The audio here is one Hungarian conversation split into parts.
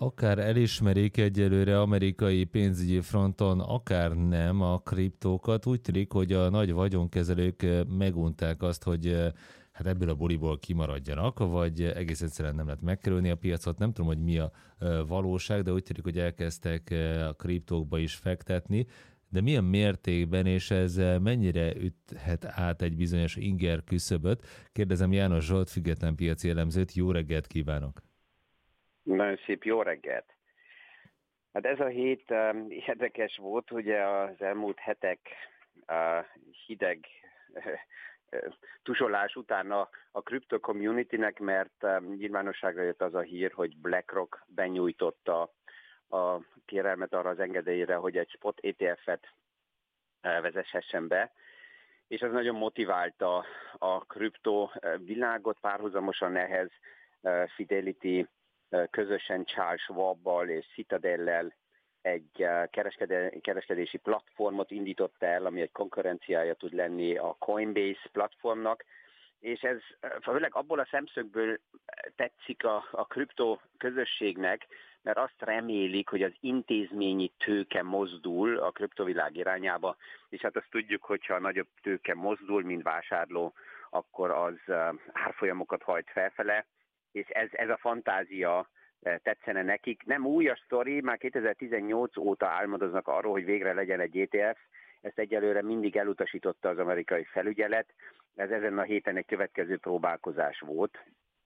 Akár elismerik egyelőre amerikai pénzügyi fronton, akár nem a kriptókat. Úgy tűnik, hogy a nagy vagyonkezelők megunták azt, hogy hát ebből a buliból kimaradjanak, vagy egész egyszerűen nem lehet megkerülni a piacot. Nem tudom, hogy mi a valóság, de úgy tűnik, hogy elkezdtek a kriptókba is fektetni. De milyen mértékben, és ez mennyire üthet át egy bizonyos inger küszöböt? Kérdezem János Zsolt, független piaci elemzőt. Jó reggelt kívánok! Nagyon szép jó reggelt! Hát ez a hét érdekes volt, ugye az elmúlt hetek hideg tusolás után a crypto communitynek, mert nyilvánosságra jött az a hír, hogy BlackRock benyújtotta a kérelmet arra az engedélyre, hogy egy spot ETF-et vezessessen be, és ez nagyon motiválta a kripto világot, párhuzamosan ehhez Fidelity közösen Charles Schwabbal és Citadellel egy kereskedési platformot indított el, ami egy konkurenciája tud lenni a Coinbase platformnak, és ez főleg abból a szemszögből tetszik a kripto közösségnek, mert azt remélik, hogy az intézményi tőke mozdul a kriptovilág irányába, és hát azt tudjuk, hogyha a nagyobb tőke mozdul, mint vásárló, akkor az árfolyamokat hajt felfele, és ez a fantázia tetszene nekik. Nem új a sztori, már 2018 óta álmodoznak arról, hogy végre legyen egy ETF, ezt egyelőre mindig elutasította az amerikai felügyelet, ez ezen a héten egy következő próbálkozás volt,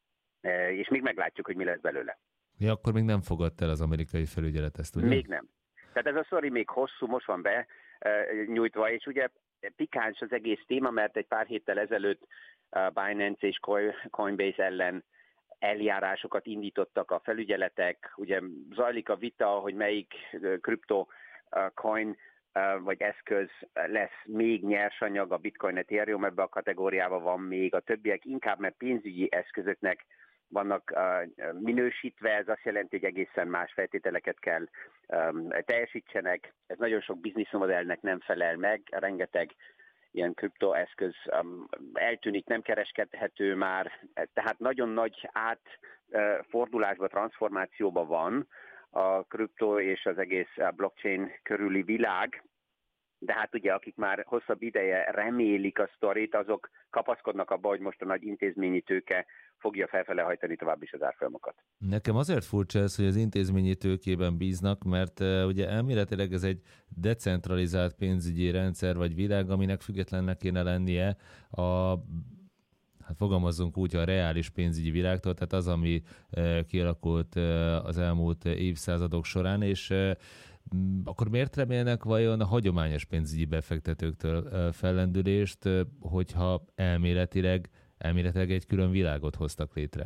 és még meglátjuk, hogy mi lesz belőle. Ja, akkor még nem fogadta el az amerikai felügyelet ezt, ugye? Még nem. Tehát ez a sztori még hosszú, most van be nyújtva, és ugye pikáns az egész téma, mert egy pár héttel ezelőtt Binance és Coinbase ellen eljárásokat indítottak a felügyeletek, ugye zajlik a vita, hogy melyik kripto coin vagy eszköz lesz még nyersanyag, a Bitcoin, Ethereum ebbe a kategóriában van még, a többiek inkább, mert pénzügyi eszközöknek vannak minősítve, ez azt jelenti, hogy egészen más feltételeket kell teljesítsenek, ez nagyon sok bizniszmodellnek nem felel meg, rengeteg ilyen kriptoeszköz eltűnik, nem kereskedhető már, tehát nagyon nagy átfordulásba, transformációba van a kripto és az egész blockchain körüli világ, de hát ugye akik már hosszabb ideje remélik a sztorit, azok kapaszkodnak abba, hogy most a nagy intézményi tőke fogja felfele hajtani tovább is az árfolyamokat. Nekem azért furcsa ez, hogy az intézményi tőkében bíznak, mert ugye elméletileg ez egy decentralizált pénzügyi rendszer vagy világ, aminek függetlennek kéne lennie hát fogalmazzunk úgy, a reális pénzügyi világtól, tehát az, ami kialakult az elmúlt évszázadok során, és akkor miért remélnek vajon a hagyományos pénzügyi befektetőktől fellendülést, hogyha elméletileg egy külön világot hoztak létre?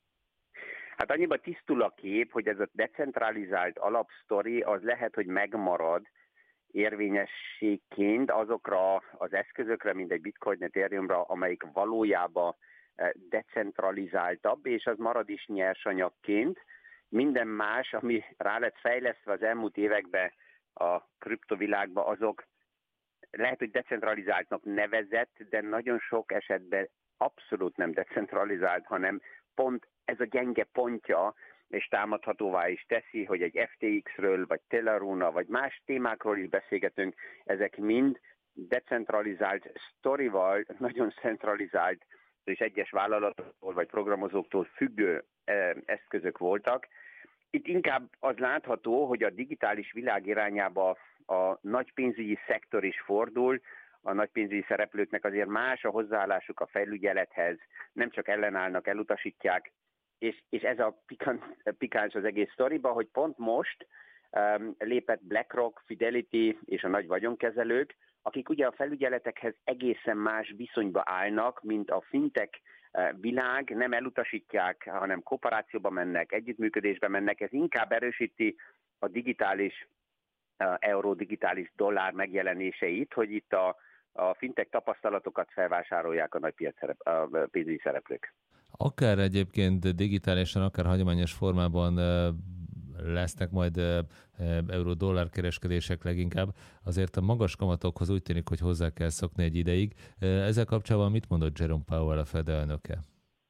Hát annyiba tisztul a kép, hogy ez a decentralizált alapsztori az lehet, hogy megmarad érvényességként azokra az eszközökre, mint egy Bitcoin, Ethereumra, amelyik valójában decentralizáltabb, és az marad is nyersanyagként. Minden más, ami rá lett fejlesztve az elmúlt években a kriptovilágban, azok lehet, hogy decentralizáltnak nevezett, de nagyon sok esetben abszolút nem decentralizált, hanem pont ez a gyenge pontja, és támadhatóvá is teszi, hogy egy FTX-ről, vagy Telaruna, vagy más témákról is beszélgetünk, ezek mind decentralizált sztorival, nagyon centralizált, és egyes vállalatoktól, vagy programozóktól függő eszközök voltak. Itt inkább az látható, hogy a digitális világ irányába a nagy pénzügyi szektor is fordul, a nagy pénzügyi szereplőknek azért más a hozzáállásuk a felügyelethez, nem csak ellenállnak, elutasítják, és ez a pikáns az egész sztoriba, hogy pont most lépett BlackRock, Fidelity és a nagy vagyonkezelők, akik ugye a felügyeletekhez egészen más viszonyba állnak, mint a fintech világ, nem elutasítják, hanem kooperációba mennek, együttműködésbe mennek, ez inkább erősíti a digitális euró, digitális dollár megjelenéseit, hogy itt a fintech tapasztalatokat felvásárolják a nagy pénzügyi szereplők. Akár egyébként digitálisan, akár hagyományos formában lesznek majd euró-dollár kereskedések leginkább, azért a magas kamatokhoz úgy tűnik, hogy hozzá kell szokni egy ideig. Ezzel kapcsolatban mit mondott Jerome Powell, a Fed elnöke?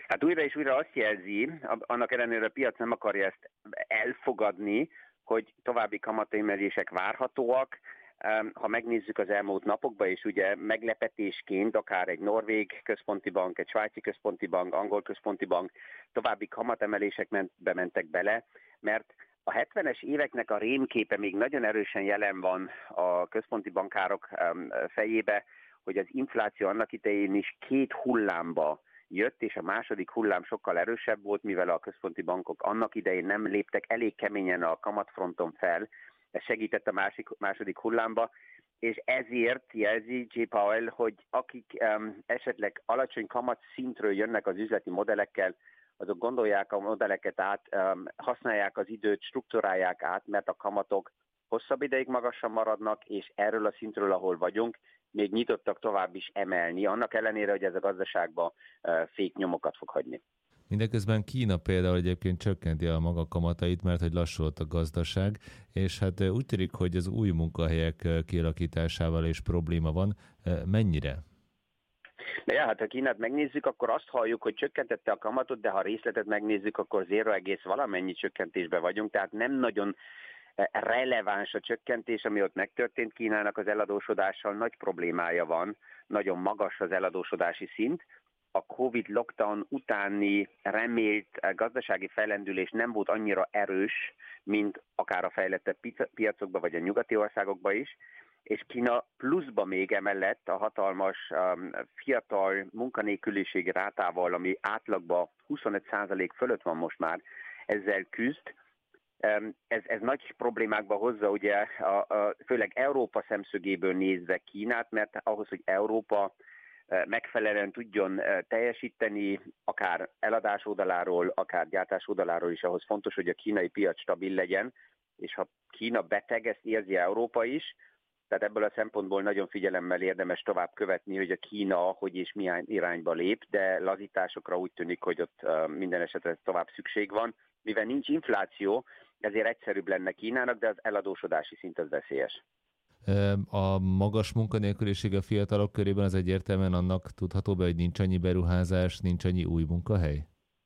Hát újra és újra azt jelzi, annak ellenére a piac nem akarja ezt elfogadni, hogy további kamatemelések várhatóak. Ha megnézzük az elmúlt napokban, és ugye meglepetésként akár egy norvég központi bank, egy svájci központi bank, angol központi bank további kamatemelésekbe mentek bele, mert a 70-es éveknek a rémképe még nagyon erősen jelen van a központi bankárok fejébe, hogy az infláció annak idején is 2 hullámba jött, és a második hullám sokkal erősebb volt, mivel a központi bankok annak idején nem léptek elég keményen a kamatfronton fel, ez segített a második hullámba, és ezért jelzi J. Powell, hogy akik esetleg alacsony kamat szintről jönnek az üzleti modellekkel, azok gondolják a modelleket át, használják az időt, struktúrálják át, mert a kamatok hosszabb ideig magasan maradnak, és erről a szintről, ahol vagyunk, még nyitottak tovább is emelni, annak ellenére, hogy ez a gazdaságban fék nyomokat fog hagyni. Mindeközben Kína például egyébként csökkenti a maga kamatait, mert hogy lassulott a gazdaság, és hát úgy tűnik, hogy az új munkahelyek kialakításával is probléma van. Mennyire? De hát ha Kínát megnézzük, akkor azt halljuk, hogy csökkentette a kamatot, de ha a részletet megnézzük, akkor 0, valamennyi csökkentésben vagyunk, tehát nem nagyon releváns a csökkentés, ami ott megtörtént. Kínának az eladósodással nagy problémája van, nagyon magas az eladósodási szint. A Covid lockdown utáni remélt gazdasági fellendülés nem volt annyira erős, mint akár a fejlettebb piacokban vagy a nyugati országokban is, és Kína pluszba még emellett a hatalmas fiatal munkanélküliségi rátával, ami átlagban 25% fölött van most már, ezzel küzd. Ez nagy problémákba hozza ugye főleg Európa szemszögéből nézve Kínát, mert ahhoz, hogy Európa megfelelően tudjon teljesíteni, akár eladás oldaláról, akár gyártás oldaláról is, ahhoz fontos, hogy a kínai piac stabil legyen, és ha Kína beteg, ezt érzi Európa is, tehát ebből a szempontból nagyon figyelemmel érdemes tovább követni, hogy a Kína hogy és milyen irányba lép, de lazításokra úgy tűnik, hogy ott minden esetre tovább szükség van. Mivel nincs infláció, ezért egyszerűbb lenne Kínának, de az eladósodási szint az veszélyes. A magas munkanélküliség a fiatalok körében az egyértelműen annak tudható be, hogy nincs annyi beruházás, nincs annyi új munkahely?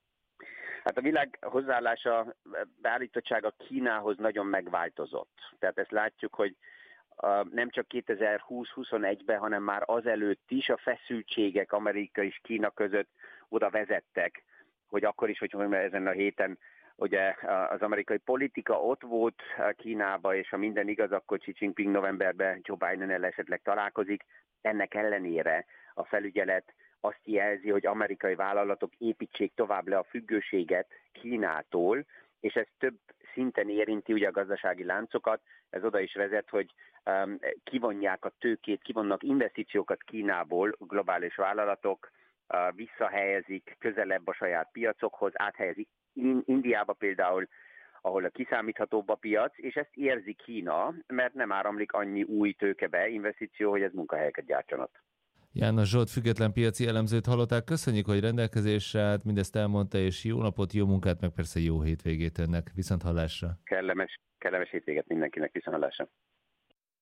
Hát a világ hozzáállása, beállítottsága Kínához nagyon megváltozott. Tehát ezt látjuk, hogy nem csak 2020-21-ben, hanem már azelőtt is a feszültségek Amerika és Kína között oda vezettek, hogy akkor is, hogy ezen a héten ugye az amerikai politika ott volt Kínában, és ha minden igaz, akkor Xi Jinping novemberben Joe Biden-el esetleg találkozik. Ennek ellenére a felügyelet azt jelzi, hogy amerikai vállalatok építsék tovább le a függőséget Kínától, és ez több szinten érinti ugye a gazdasági láncokat. Ez oda is vezet, hogy kivonják a tőkét, kivonnak investíciókat Kínából globális vállalatok, visszahelyezik közelebb a saját piacokhoz, áthelyezik Indiába például, ahol a kiszámíthatóbb a piac, és ezt érzi Kína, mert nem áramlik annyi új tőkebe investíció, hogy ez munkahelyeket gyártsanak. János Zsolt, független piaci elemzőt hallották. Köszönjük, hogy rendelkezésre állt, mindezt elmondta, és jó napot, jó munkát, meg persze jó hétvégét önnek. Viszont hallásra. Kellemes hétvégét mindenkinek, viszont hallásra.